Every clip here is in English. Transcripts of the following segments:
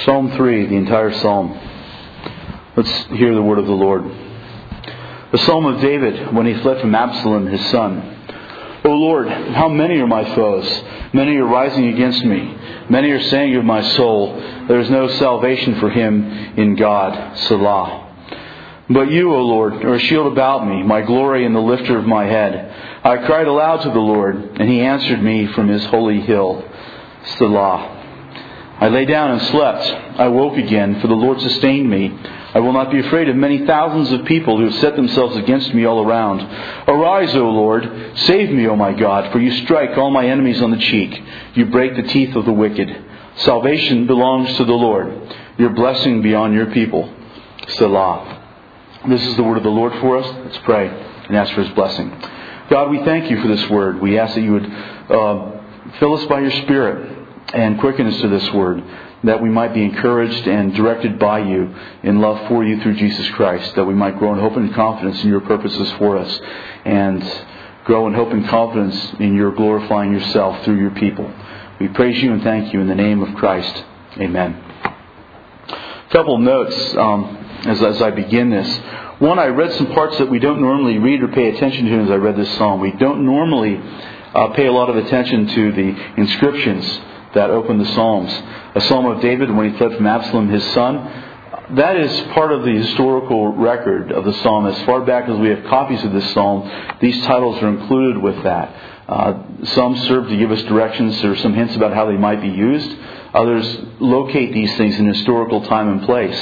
Psalm 3, the entire psalm. Let's hear the word of the Lord. The Psalm of David when he fled from Absalom, his son. O Lord, how many are my foes? Many are rising against me. Many are saying of my soul, there is no salvation for him in God. Selah. But you, O Lord, are a shield about me, my glory and the lifter of my head. I cried aloud to the Lord, and he answered me from his holy hill. Selah. I lay down and slept. I woke again, for the Lord sustained me. I will not be afraid of many thousands of people who have set themselves against me all around. Arise, O Lord. Save me, O my God, for you strike all my enemies on the cheek. You break the teeth of the wicked. Salvation belongs to the Lord. Your blessing be on your people. Selah. This is the word of the Lord for us. Let's pray and ask for His blessing. God, we thank you for this word. We ask that you would fill us by your Spirit and quicken us to this word, that we might be encouraged and directed by you in love for you through Jesus Christ, that we might grow in hope and confidence in your purposes for us, and grow in hope and confidence in your glorifying yourself through your people. We praise you and thank you in the name of Christ. Amen. A couple of notes as I begin this. One, I read some parts that we don't normally read or pay attention to as I read this psalm. We don't normally pay a lot of attention to the inscriptions that open the Psalms. A Psalm of David when he fled from Absalom, his son. That is part of the historical record of the Psalm. As far back as we have copies of this Psalm, these titles are included with that. Some serve to give us directions or some hints about how they might be used. Others locate these things in historical time and place.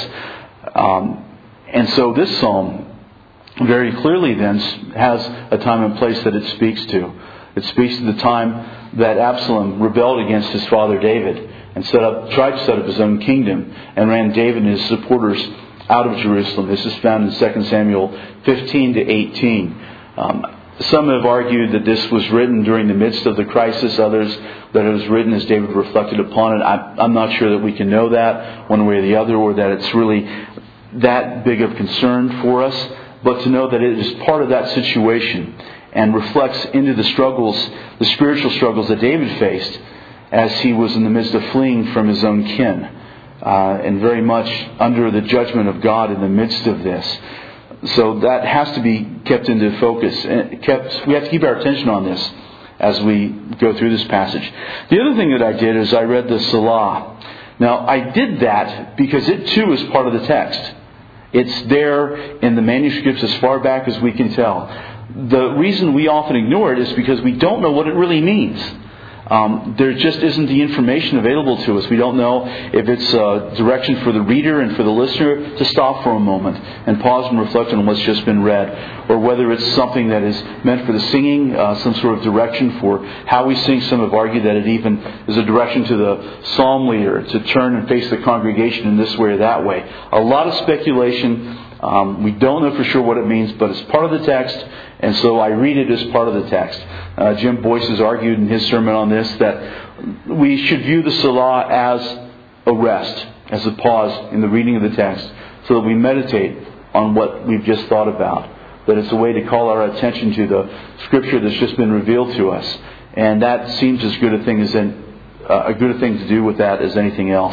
And so this Psalm very clearly then has a time and place that it speaks to. It speaks to the time that Absalom rebelled against his father David and tried to set up his own kingdom and ran David and his supporters out of Jerusalem. This is found in 2 Samuel 15 to 18. Some have argued that this was written during the midst of the crisis. Others that it was written as David reflected upon it. I'm not sure that we can know that one way or the other, or that it's really that big of concern for us. But to know that it is part of that situation and reflects into the struggles, the spiritual struggles that David faced as he was in the midst of fleeing from his own kin, and very much under the judgment of God in the midst of this. So that has to be kept into focus. We have to keep our attention on this as we go through this passage. The other thing that I did is I read the Selah. Now, I did that because it too is part of the text. It's there in the manuscripts as far back as we can tell. The reason we often ignore it is because we don't know what it really means. There just isn't the information available to us. We don't know if it's a direction for the reader and for the listener to stop for a moment and pause and reflect on what's just been read, or whether it's something that is meant for the singing, some sort of direction for how we sing. Some have argued that it even is a direction to the psalm leader to turn and face the congregation in this way or that way. A lot of speculation. We don't know for sure what it means, but it's part of the text, and so I read it as part of the text. Jim Boyce has argued in his sermon on this that we should view the Selah as a rest, as a pause in the reading of the text, so that we meditate on what we've just thought about. That it's a way to call our attention to the Scripture that's just been revealed to us, and that seems as good a thing to do with that as anything else.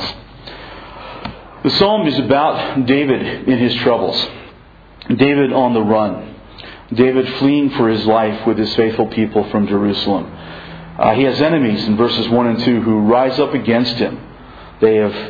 The psalm is about David in his troubles. David on the run. David fleeing for his life with his faithful people from Jerusalem. He has enemies in verses 1 and 2 who rise up against him. They have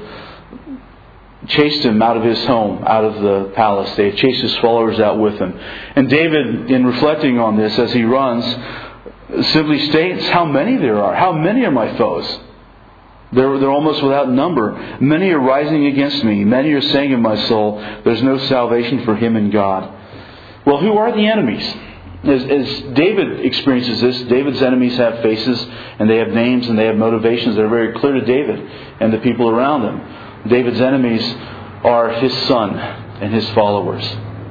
chased him out of his home, out of the palace. They have chased his followers out with him. And David, in reflecting on this as he runs, simply states how many there are. How many are my foes? They're almost without number. Many are rising against me. Many are saying in my soul, there's no salvation for him in God. Well, who are the enemies? As David experiences this, David's enemies have faces, and they have names, and they have motivations that are very clear to David and the people around him. David's enemies are his son and his followers.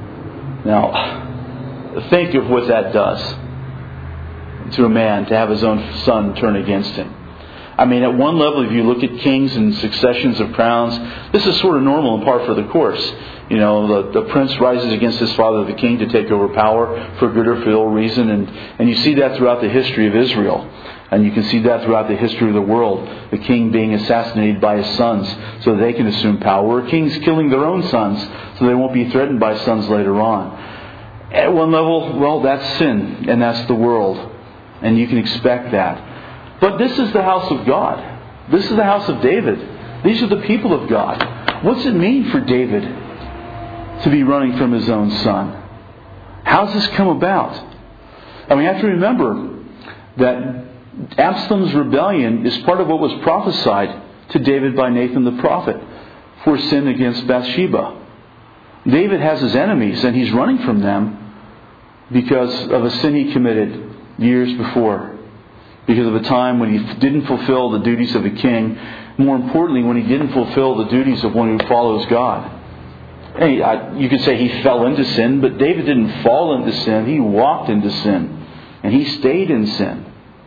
Now, think of what that does to a man, to have his own son turn against him. I mean, at one level, if you look at kings and successions of crowns, this is sort of normal and par for the course. You know, the prince rises against his father, the king, to take over power for good or for ill reason. And you see that throughout the history of Israel. And you can see that throughout the history of the world. The king being assassinated by his sons so they can assume power. Or kings killing their own sons so they won't be threatened by sons later on. At one level, well, that's sin. And that's the world. And you can expect that. But this is the house of God. This is the house of David. These are the people of God. What's it mean for David to be running from his own son? How's this come about? And we have to remember that Absalom's rebellion is part of what was prophesied to David by Nathan the prophet for sin against Bathsheba. David has his enemies and he's running from them because of a sin he committed years before. Because of a time when he didn't fulfill the duties of a king. More importantly, when he didn't fulfill the duties of one who follows God. And you could say he fell into sin, but David didn't fall into sin. He walked into sin. And he stayed in sin.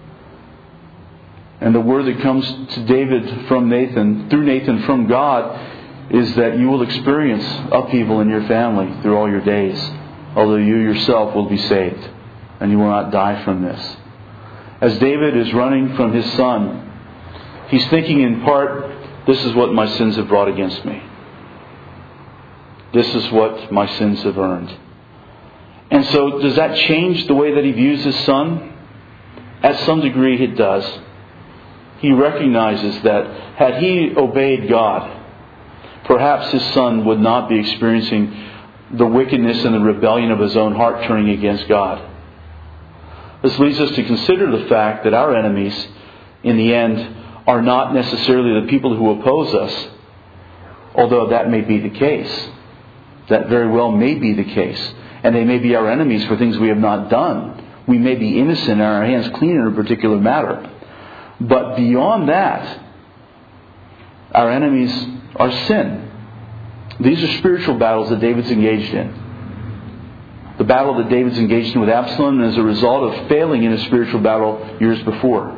And the word that comes to David from Nathan, through Nathan from God, is that you will experience upheaval in your family through all your days. Although you yourself will be saved. And you will not die from this. As David is running from his son, he's thinking in part, this is what my sins have brought against me. This is what my sins have earned. And so does that change the way that he views his son? At some degree it does. He recognizes that had he obeyed God, perhaps his son would not be experiencing the wickedness and the rebellion of his own heart turning against God. This leads us to consider the fact that our enemies, in the end, are not necessarily the people who oppose us, although that may be the case. That very well may be the case. And they may be our enemies for things we have not done. We may be innocent and our hands clean in a particular matter. But beyond that, our enemies are sin. These are spiritual battles that David's engaged in. The battle that David's engaged in with Absalom is a result of failing in a spiritual battle years before.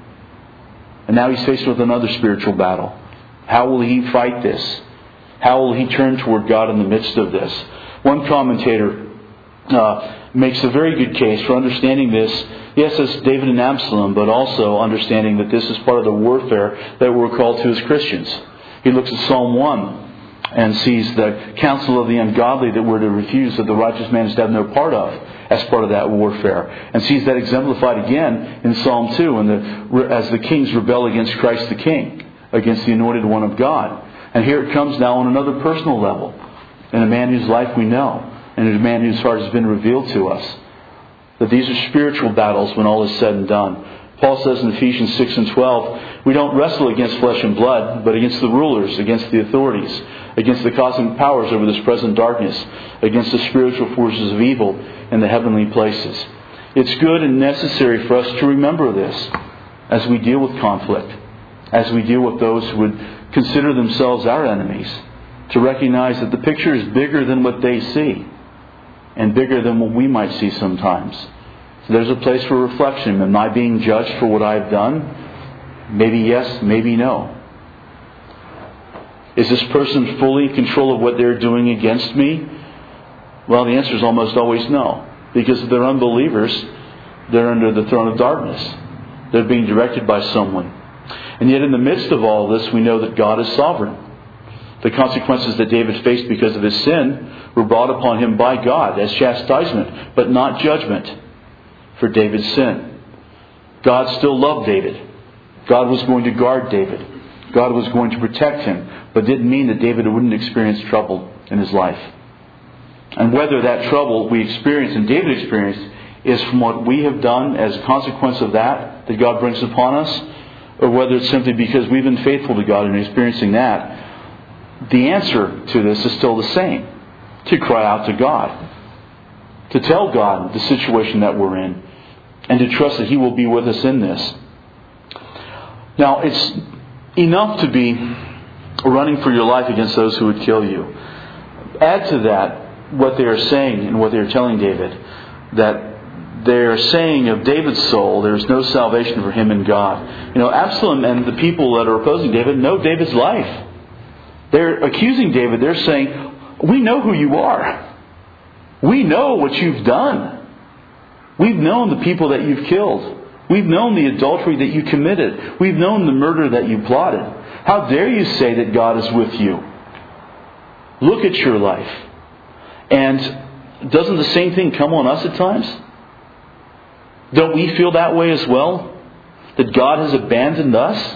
And now he's faced with another spiritual battle. How will he fight this? How will he turn toward God in the midst of this? One commentator makes a very good case for understanding this. Yes, as David and Absalom, but also understanding that this is part of the warfare that we're called to as Christians. He looks at Psalm 1 and sees the counsel of the ungodly that we're to refuse, that the righteous man is to have no part of, as part of that warfare. And sees that exemplified again in Psalm 2, as the kings rebel against Christ the King, against the anointed one of God. And here it comes now on another personal level, in a man whose life we know, and in a man whose heart has been revealed to us. That these are spiritual battles when all is said and done. Paul says in Ephesians 6 and 12, we don't wrestle against flesh and blood, but against the rulers, against the authorities, against the cosmic powers over this present darkness, against the spiritual forces of evil in the heavenly places. It's good and necessary for us to remember this as we deal with conflict, as we deal with those who would consider themselves our enemies, to recognize that the picture is bigger than what they see, and bigger than what we might see sometimes. So there's a place for reflection. Am I being judged for what I've done? Maybe yes, maybe no. Is this person fully in control of what they're doing against me? Well, the answer is almost always no. Because if they're unbelievers, they're under the throne of darkness. They're being directed by someone. And yet in the midst of all this, we know that God is sovereign. The consequences that David faced because of his sin were brought upon him by God as chastisement, but not judgment for David's sin. God still loved David. God was going to guard David. God was going to protect him, but didn't mean that David wouldn't experience trouble in his life. And whether that trouble we experience and David experienced is from what we have done as a consequence of that God brings upon us, or whether it's simply because we've been faithful to God and experiencing that, the answer to this is still the same. To cry out to God. To tell God the situation that we're in. And to trust that He will be with us in this. Now, it's enough to be running for your life against those who would kill you. Add to that what they are saying and what they are telling David. That they are saying of David's soul, there is no salvation for him in God. Absalom and the people that are opposing David know David's life. They're accusing David. They're saying, we know who you are. We know what you've done. We've known the people that you've killed. We've known the adultery that you committed. We've known the murder that you plotted. How dare you say that God is with you? Look at your life. And doesn't the same thing come on us at times? Don't we feel that way as well? That God has abandoned us?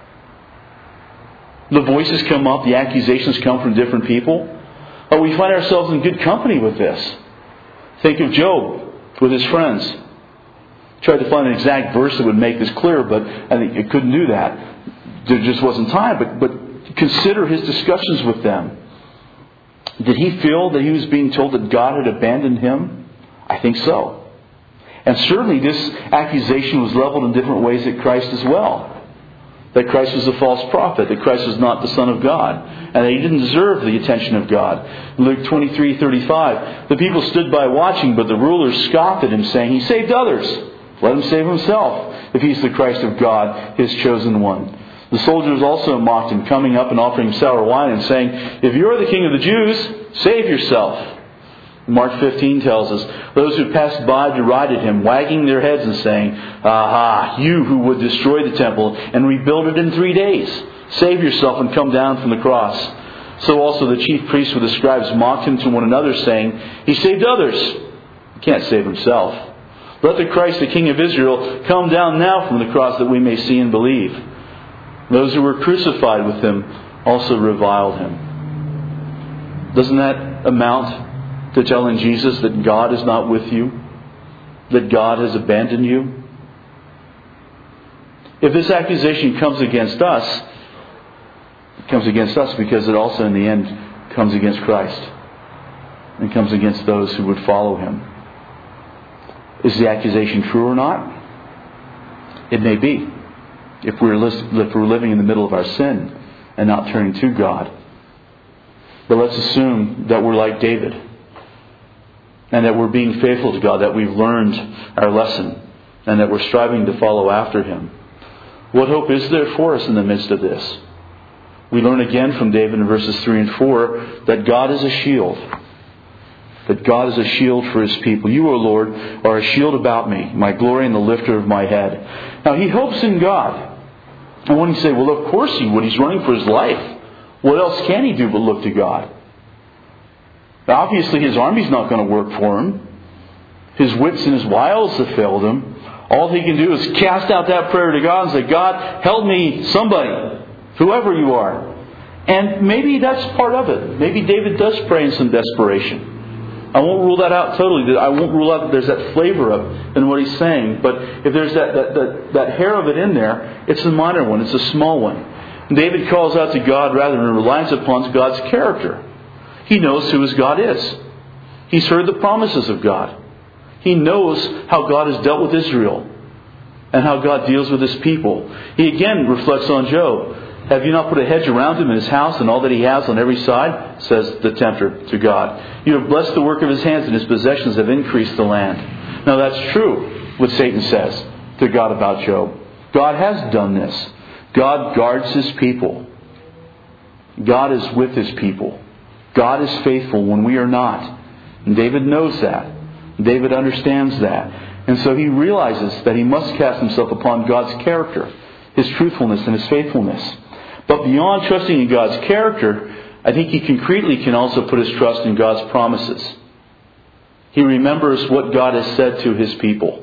The voices come up, the accusations come from different people. We find ourselves in good company with this. Think of Job with his friends. Tried to find an exact verse that would make this clear, but I think it couldn't do that. There just wasn't time. But consider his discussions with them. Did he feel that he was being told that God had abandoned him? I think so. And certainly this accusation was leveled in different ways at Christ as well. That Christ was a false prophet, that Christ was not the Son of God, and that He didn't deserve the attention of God. Luke 23:35, the people stood by watching, but the rulers scoffed at Him, saying, He saved others. Let Him save Himself, if He's the Christ of God, His chosen one. The soldiers also mocked Him, coming up and offering Him sour wine, and saying, If you are the King of the Jews, save yourself. Mark 15 tells us, those who passed by derided Him, wagging their heads and saying, Aha, you who would destroy the temple and rebuild it in 3 days. Save yourself and come down from the cross. So also the chief priests with the scribes mocked Him to one another, saying, He saved others. He can't save Himself. Let the Christ, the King of Israel, come down now from the cross that we may see and believe. Those who were crucified with Him also reviled Him. Doesn't that amount to telling Jesus that God is not with you? That God has abandoned you? If this accusation comes against us, it comes against us because it also in the end comes against Christ. And comes against those who would follow Him. Is the accusation true or not? It may be. If we're living in the middle of our sin and not turning to God. But let's assume that we're like David. And that we're being faithful to God, that we've learned our lesson, and that we're striving to follow after Him. What hope is there for us in the midst of this? We learn again from David in verses 3 and 4 that God is a shield. That God is a shield for His people. You, O Lord, are a shield about me, my glory and the lifter of my head. Now, he hopes in God. And when you say, well, of course he would. He's running for his life. What else can he do but look to God? Obviously, his army's not going to work for him. His wits and his wiles have failed him. All he can do is cast out that prayer to God and say, God, help me, somebody, whoever you are. And maybe that's part of it. Maybe David does pray in some desperation. I won't rule that out totally. I won't rule out that there's that flavor of in what he's saying. But if there's that hair of it in there, it's a minor one. It's a small one. And David calls out to God rather than relies upon God's character. He knows who his God is. He's heard the promises of God. He knows how God has dealt with Israel and how God deals with His people. He again reflects on Job. Have you not put a hedge around him in his house and all that he has on every side? Says the tempter to God. You have blessed the work of his hands and his possessions have increased the land. Now that's true what Satan says to God about Job. God has done this. God guards His people. God is with His people. God is faithful when we are not. And David knows that. David understands that. And so he realizes that he must cast himself upon God's character, His truthfulness and His faithfulness. But beyond trusting in God's character, I think he concretely can also put his trust in God's promises. He remembers what God has said to His people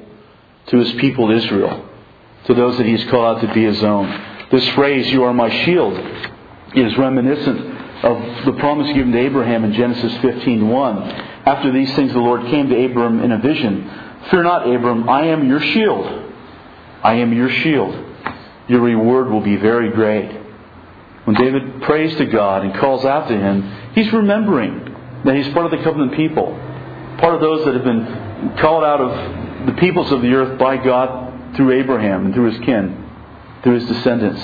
Israel, to those that He has called out to be His own. This phrase, you are my shield, is reminiscent of the promise given to Abraham in Genesis 15:1. After these things the Lord came to Abram in a vision. Fear not, Abram, I am your shield. I am your shield. Your reward will be very great. When David prays to God and calls out to Him, he's remembering that he's part of the covenant people. Part of those that have been called out of the peoples of the earth by God through Abraham and through his kin, through his descendants.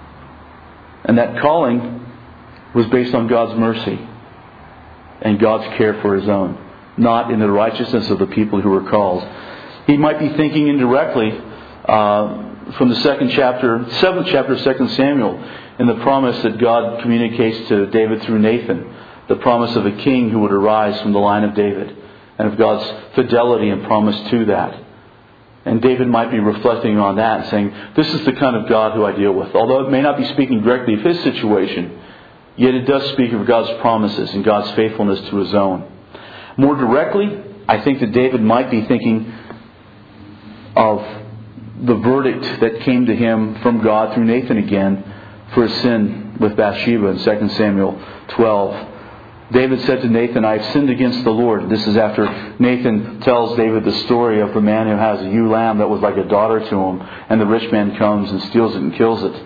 And that calling was based on God's mercy and God's care for His own, not in the righteousness of the people who were called. He might be thinking indirectly from the 7th chapter of 2 Samuel, in the promise that God communicates to David through Nathan, the promise of a king who would arise from the line of David, and of God's fidelity and promise to that. And David might be reflecting on that and saying, this is the kind of God who I deal with. Although it may not be speaking directly of his situation, yet it does speak of God's promises and God's faithfulness to his own. More directly, I think that David might be thinking of the verdict that came to him from God through Nathan again for his sin with Bathsheba in 2 Samuel 12. David said to Nathan, I have sinned against the Lord. This is after Nathan tells David the story of the man who has a ewe lamb that was like a daughter to him, and the rich man comes and steals it and kills it.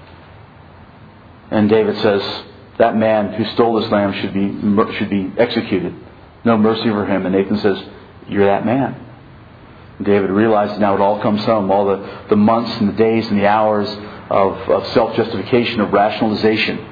And David says, that man who stole this lamb should be executed. No mercy for him. And Nathan says, you're that man. And David realizes now it all comes home, all the months and the days and the hours of self-justification, of rationalization,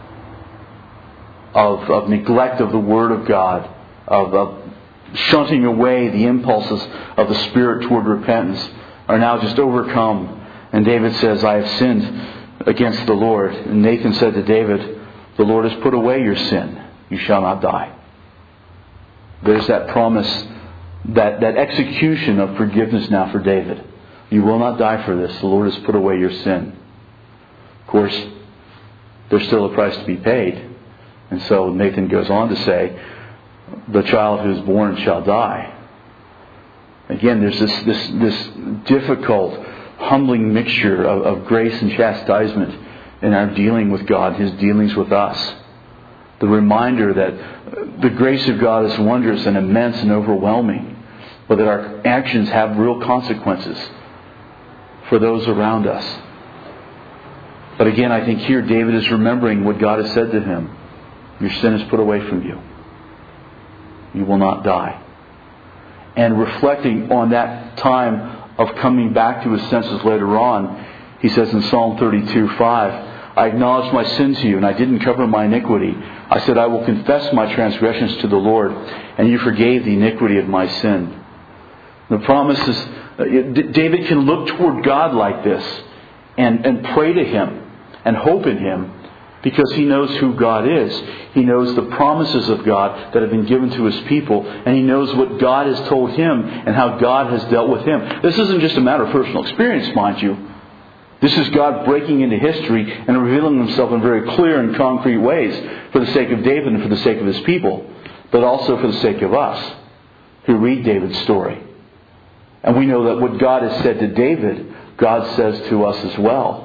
of neglect of the Word of God, of shunting away the impulses of the Spirit toward repentance, are now just overcome. And David says, I have sinned against the Lord. And Nathan said to David, the Lord has put away your sin. You shall not die. There's that promise, that execution of forgiveness now for David. You will not die for this. The Lord has put away your sin. Of course, there's still a price to be paid. And so Nathan goes on to say, the child who is born shall die. Again, there's this difficult, humbling mixture of grace and chastisement in our dealing with God, His dealings with us. The reminder that the grace of God is wondrous and immense and overwhelming, but that our actions have real consequences for those around us. But again, I think here David is remembering what God has said to him. Your sin is put away from you. You will not die. And reflecting on that time of coming back to his senses later on, he says in Psalm 32:5, I acknowledged my sin to you, and I didn't cover my iniquity. I said, I will confess my transgressions to the Lord, and you forgave the iniquity of my sin. The promise is, David can look toward God like this and pray to Him and hope in Him, because he knows who God is. He knows the promises of God that have been given to His people, and he knows what God has told him and how God has dealt with him. This isn't just a matter of personal experience, mind you. This is God breaking into history and revealing Himself in very clear and concrete ways for the sake of David and for the sake of His people, but also for the sake of us who read David's story. And we know that what God has said to David, God says to us as well.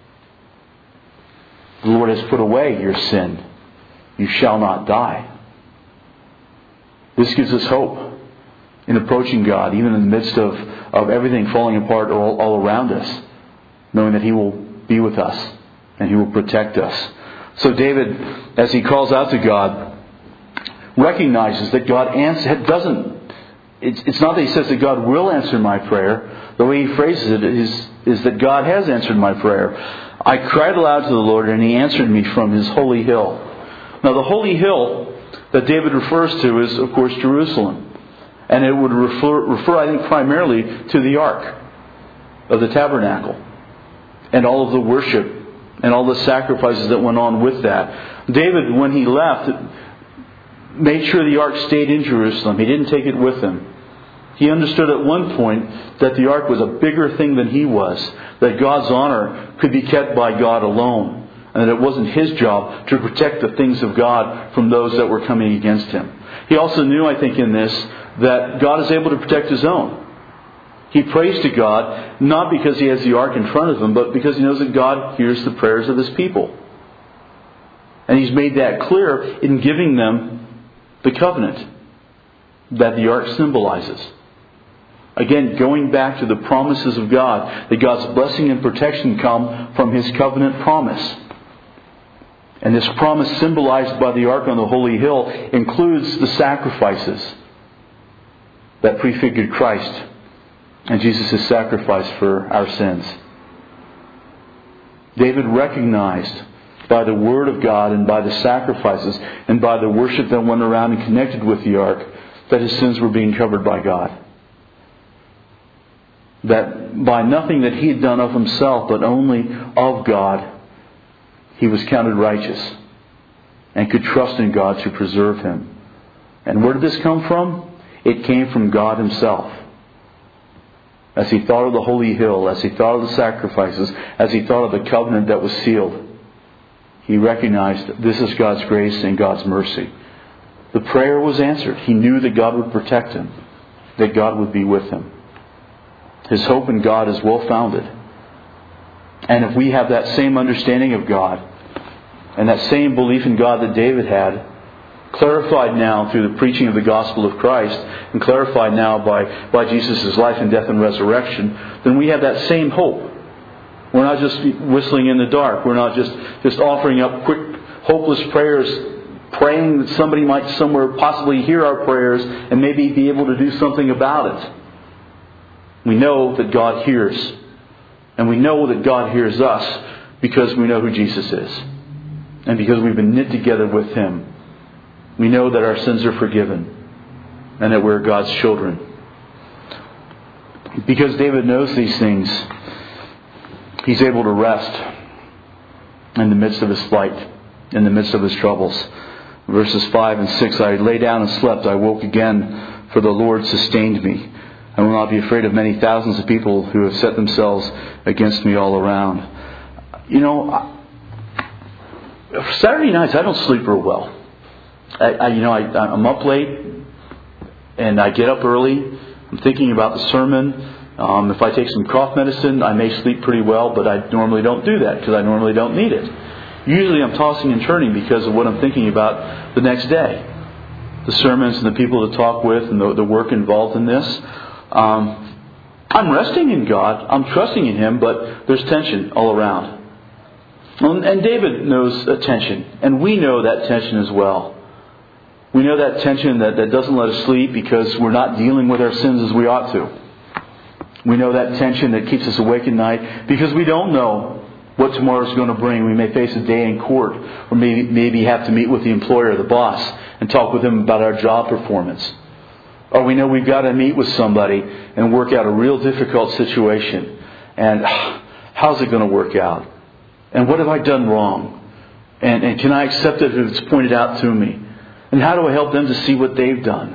The Lord has put away your sin. You shall not die. This gives us hope in approaching God, even in the midst of everything falling apart all around us, knowing that He will be with us and He will protect us. So David, as he calls out to God, recognizes that God doesn't. It's not that he says that God will answer my prayer. The way he phrases it is that God has answered my prayer. I cried aloud to the Lord, and He answered me from His holy hill. Now, the holy hill that David refers to is, of course, Jerusalem. And it would refer, I think, primarily to the ark of the tabernacle and all of the worship and all the sacrifices that went on with that. David, when he left, made sure the ark stayed in Jerusalem. He didn't take it with him. He understood at one point that the ark was a bigger thing than he was, that God's honor could be kept by God alone, and that it wasn't his job to protect the things of God from those that were coming against him. He also knew, I think, in this, that God is able to protect His own. He prays to God, not because he has the ark in front of him, but because he knows that God hears the prayers of His people. And He's made that clear in giving them the covenant that the ark symbolizes. Again, going back to the promises of God, that God's blessing and protection come from His covenant promise. And this promise, symbolized by the ark on the holy hill, includes the sacrifices that prefigured Christ and Jesus' sacrifice for our sins. David recognized by the Word of God and by the sacrifices and by the worship that went around and connected with the ark that his sins were being covered by God. That by nothing that he had done of himself, but only of God, he was counted righteous and could trust in God to preserve him. And where did this come from? It came from God Himself. as he thought of the holy hill, as he thought of the sacrifices, as he thought of the covenant that was sealed, he recognized that this is God's grace and God's mercy. The prayer was answered. He knew that God would protect him, that God would be with him. His hope in God is well founded. And if we have that same understanding of God and that same belief in God that David had, clarified now through the preaching of the gospel of Christ and clarified now by Jesus' life and death and resurrection, then we have that same hope. We're not just whistling in the dark. We're not just offering up quick, hopeless prayers, praying that somebody might somewhere possibly hear our prayers and maybe be able to do something about it. We know that God hears. And we know that God hears us because we know who Jesus is. And because we've been knit together with Him. We know that our sins are forgiven. And that we're God's children. Because David knows these things, he's able to rest in the midst of his flight, in the midst of his troubles. Verses 5 and 6, I lay down and slept. I woke again, for the Lord sustained me. I will not be afraid of many thousands of people who have set themselves against me all around. Saturday nights I don't sleep real well. I'm up late and I get up early. I'm thinking about the sermon. If I take some cough medicine, I may sleep pretty well, but I normally don't do that because I normally don't need it. Usually I'm tossing and turning because of what I'm thinking about the next day. The sermons and the people to talk with and the work involved in this. I'm resting in God. I'm trusting in Him, but there's tension all around. And David knows tension. And we know that tension as well. We know that tension that doesn't let us sleep because we're not dealing with our sins as we ought to. We know that tension that keeps us awake at night because we don't know what tomorrow is going to bring. We may face a day in court or maybe have to meet with the employer or the boss and talk with them about our job performance. Or we know we've got to meet with somebody and work out a real difficult situation. And how's it going to work out? And what have I done wrong? And can I accept it if it's pointed out to me? And how do I help them to see what they've done?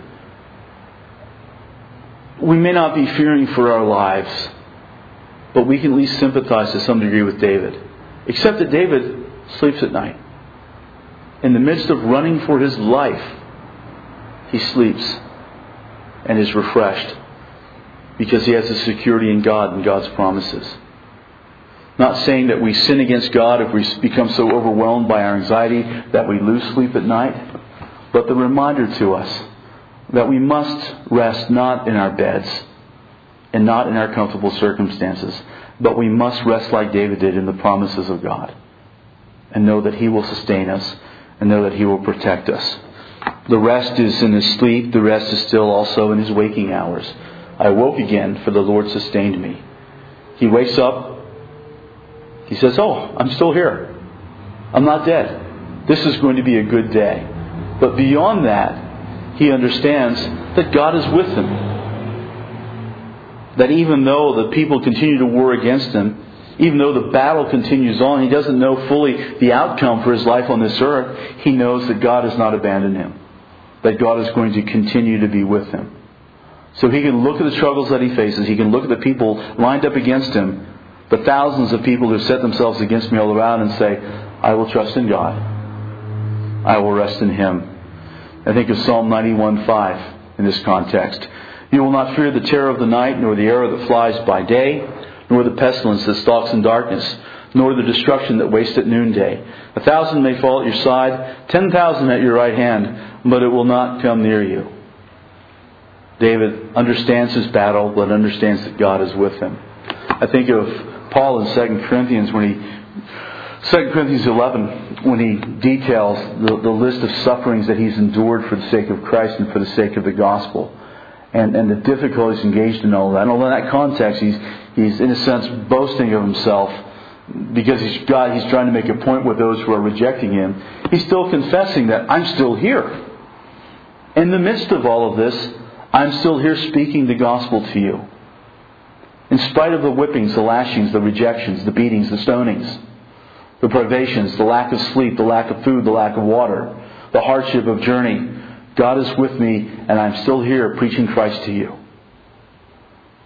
We may not be fearing for our lives, but we can at least sympathize to some degree with David. Except that David sleeps at night. In the midst of running for his life, he sleeps and is refreshed because he has a security in God and God's promises. Not saying that we sin against God if we become so overwhelmed by our anxiety that we lose sleep at night, but the reminder to us that we must rest not in our beds and not in our comfortable circumstances, but we must rest like David did in the promises of God and know that He will sustain us and know that He will protect us. The rest is in His sleep. The rest is still also in His waking hours. I woke again, for the Lord sustained me. He wakes up. He says, I'm still here. I'm not dead. This is going to be a good day. But beyond that, he understands that God is with him. That even though the people continue to war against him, even though the battle continues on, he doesn't know fully the outcome for his life on this earth. He knows that God has not abandoned him. That God is going to continue to be with him. So he can look at the struggles that he faces. He can look at the people lined up against him. The thousands of people who set themselves against me all around and say, I will trust in God. I will rest in Him. I think of Psalm 91:5 in this context. You will not fear the terror of the night, nor the arrow that flies by day, nor the pestilence that stalks in darkness, nor the destruction that wastes at noonday. 1,000 may fall at your side, 10,000 at your right hand, but it will not come near you. David understands his battle, but understands that God is with him. I think of Paul in 2 Corinthians 11, when he details the list of sufferings that he's endured for the sake of Christ and for the sake of the gospel. And the difficulties engaged in all that. And although in that context he's in a sense boasting of himself because he's trying to make a point with those who are rejecting him, he's still confessing that I'm still here. In the midst of all of this, I'm still here speaking the gospel to you. In spite of the whippings, the lashings, the rejections, the beatings, the stonings, the privations, the lack of sleep, the lack of food, the lack of water, the hardship of journey, God is with me and I'm still here preaching Christ to you.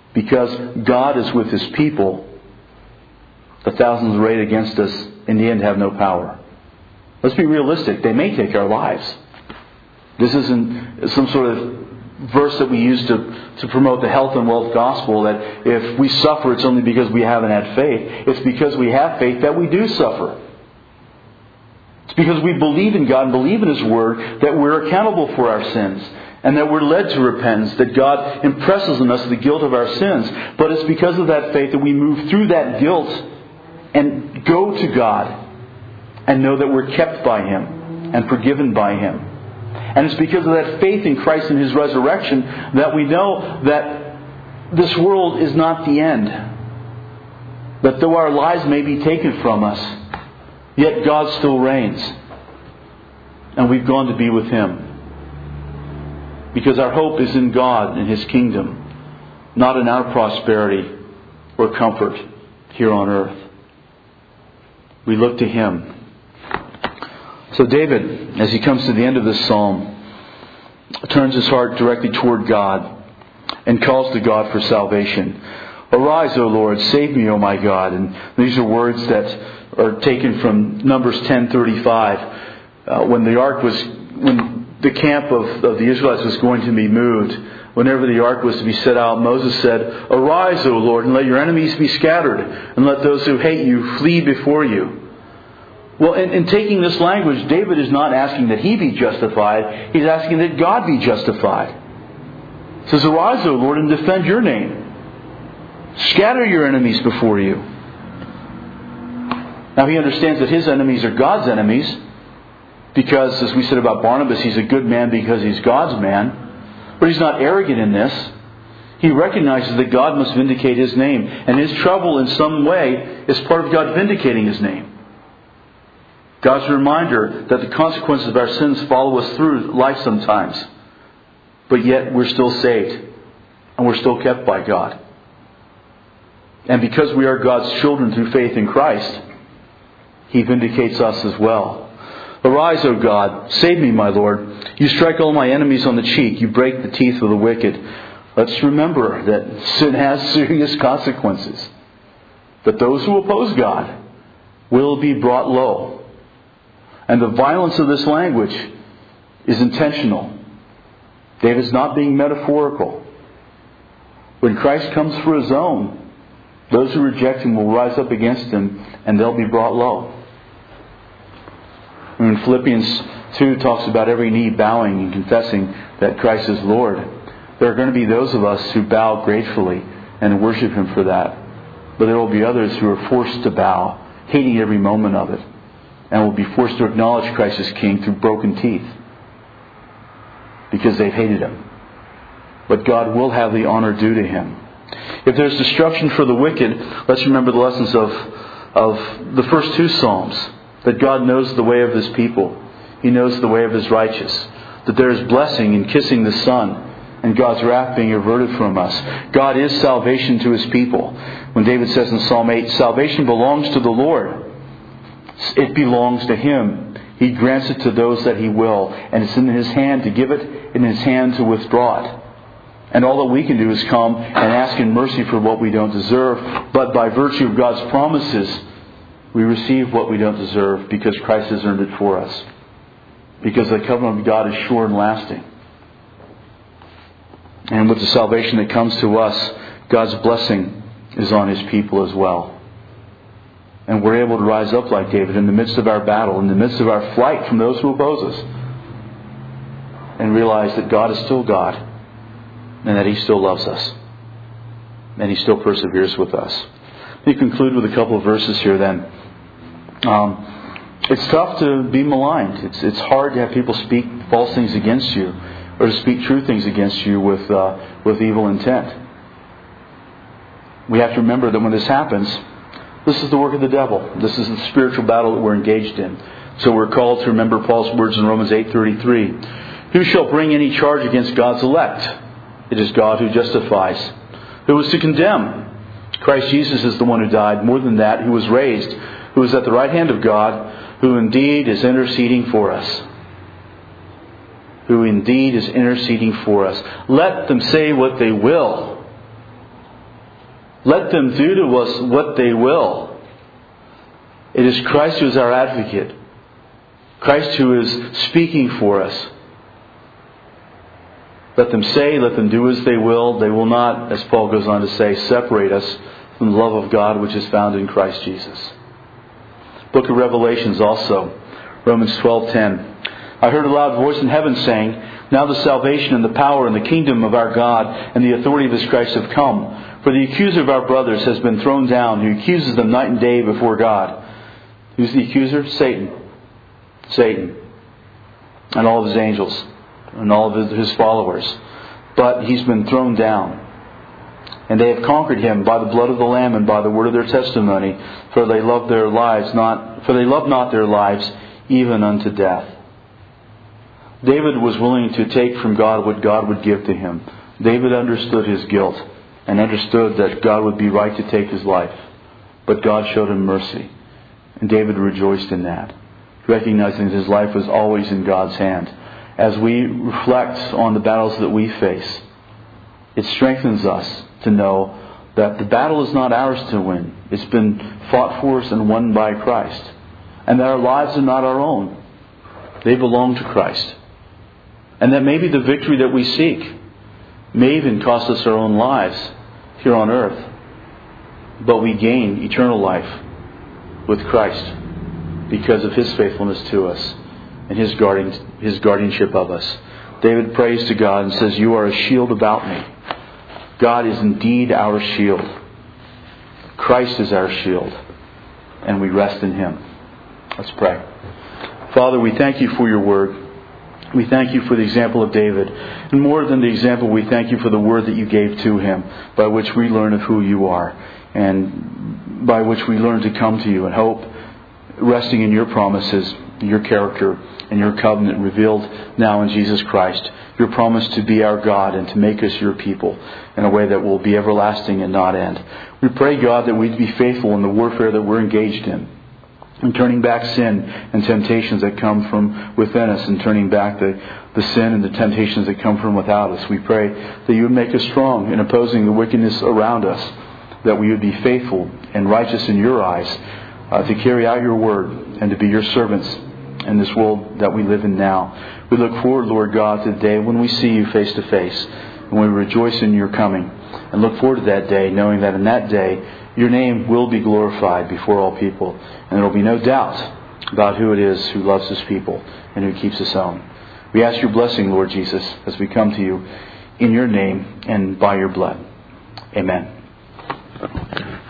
because God is with His people, the thousands arrayed against us in the end have no power. Let's be realistic. They may take our lives. This isn't some sort of verse that we use to promote the health and wealth gospel, that if we suffer, it's only because we haven't had faith. It's because we have faith that we do suffer. It's because we believe in God and believe in His Word that we're accountable for our sins and that we're led to repentance, that God impresses on us the guilt of our sins. But it's because of that faith that we move through that guilt and go to God and know that we're kept by Him and forgiven by Him. And it's because of that faith in Christ and His resurrection that we know that this world is not the end. That though our lives may be taken from us, yet God still reigns. And we've gone to be with Him. Because our hope is in God and His kingdom, not in our prosperity or comfort here on earth. We look to Him. So David, as he comes to the end of this psalm, turns his heart directly toward God and calls to God for salvation. Arise, O Lord, save me, O my God. And these are words that are taken from Numbers 10:35. When the camp of the Israelites was going to be moved, whenever the ark was to be set out, Moses said, Arise, O Lord, and let your enemies be scattered, and let those who hate you flee before you. Well, in taking this language, David is not asking that he be justified. He's asking that God be justified. He says, Arise, O Lord, and defend your name. Scatter your enemies before you. Now he understands that his enemies are God's enemies, because, as we said about Barnabas, he's a good man because he's God's man. But he's not arrogant in this. He recognizes that God must vindicate His name. And his trouble in some way is part of God vindicating His name. God's reminder that the consequences of our sins follow us through life sometimes. But yet we're still saved. And we're still kept by God. And because we are God's children through faith in Christ, He vindicates us as well. Arise, O God, save me, my Lord. You strike all my enemies on the cheek. You break the teeth of the wicked. Let's remember that sin has serious consequences. That those who oppose God will be brought low. And the violence of this language is intentional. David's not being metaphorical. When Christ comes for His own, those who reject Him will rise up against Him and they'll be brought low. When Philippians 2 talks about every knee bowing and confessing that Christ is Lord, there are going to be those of us who bow gratefully and worship Him for that. But there will be others who are forced to bow, hating every moment of it, and will be forced to acknowledge Christ as King through broken teeth because they've hated Him. But God will have the honor due to Him. If there's destruction for the wicked, let's remember the lessons of the first two Psalms. That God knows the way of His people. He knows the way of His righteous. That there is blessing in kissing the Son and God's wrath being averted from us. God is salvation to His people. When David says in Psalm 8, salvation belongs to the Lord. It belongs to Him. He grants it to those that He will. And it's in His hand to give it, in His hand to withdraw it. And all that we can do is come and ask in mercy for what we don't deserve. But by virtue of God's promises, we receive what we don't deserve because Christ has earned it for us. Because the covenant of God is sure and lasting. And with the salvation that comes to us, God's blessing is on His people as well. And we're able to rise up like David in the midst of our battle, in the midst of our flight from those who oppose us. And realize that God is still God. And that He still loves us. And He still perseveres with us. Let me conclude with a couple of verses here then. It's tough to be maligned. It's hard to have people speak false things against you, or to speak true things against you with evil intent. We have to remember that when this happens, this is the work of the devil. This is the spiritual battle that we're engaged in. So we're called to remember Paul's words in Romans 8:33. Who shall bring any charge against God's elect? It is God who justifies. Who is to condemn? Christ Jesus is the one who died. More than that, who was raised, who is at the right hand of God, who indeed is interceding for us. Who indeed is interceding for us. Let them say what they will. Let them do to us what they will. It is Christ who is our advocate. Christ who is speaking for us. Let them say, let them do as they will. They will not, as Paul goes on to say, separate us from the love of God which is found in Christ Jesus. Book of Revelations also, Romans 12:10. I heard a loud voice in heaven saying, now the salvation and the power and the kingdom of our God and the authority of His Christ have come. For the accuser of our brothers has been thrown down, who accuses them night and day before God. Who's the accuser? Satan. Satan. And all of his angels. And all of his followers. But he's been thrown down. And they have conquered him by the blood of the Lamb and by the word of their testimony, for they love not their lives even unto death. David was willing to take from God what God would give to him. David understood his guilt and understood that God would be right to take his life. But God showed him mercy. And David rejoiced in that, recognizing that his life was always in God's hand. As we reflect on the battles that we face, it strengthens us to know that the battle is not ours to win. It's been fought for us and won by Christ. And that our lives are not our own. They belong to Christ. And that maybe the victory that we seek may even cost us our own lives here on earth. But we gain eternal life with Christ because of His faithfulness to us and His guardianship of us. David prays to God and says, you are a shield about me. God is indeed our shield. Christ is our shield. And we rest in Him. Let's pray. Father, we thank You for Your word. We thank You for the example of David. And more than the example, we thank You for the word that You gave to him, by which we learn of who You are, and by which we learn to come to You and hope, resting in Your promises, Your character, and Your covenant revealed now in Jesus Christ. Your promise to be our God and to make us Your people in a way that will be everlasting and not end. We pray, God, that we'd be faithful in the warfare that we're engaged in, and turning back sin and temptations that come from within us, and turning back the sin and the temptations that come from without us. We pray that You would make us strong in opposing the wickedness around us, that we would be faithful and righteous in Your eyes, to carry out Your word and to be Your servants in this world that we live in now. We look forward, Lord God, to the day when we see You face to face, and we rejoice in Your coming, and look forward to that day, knowing that in that day Your name will be glorified before all people, and there will be no doubt about who it is who loves His people and who keeps His own. We ask Your blessing, Lord Jesus, as we come to You in Your name and by Your blood. Amen.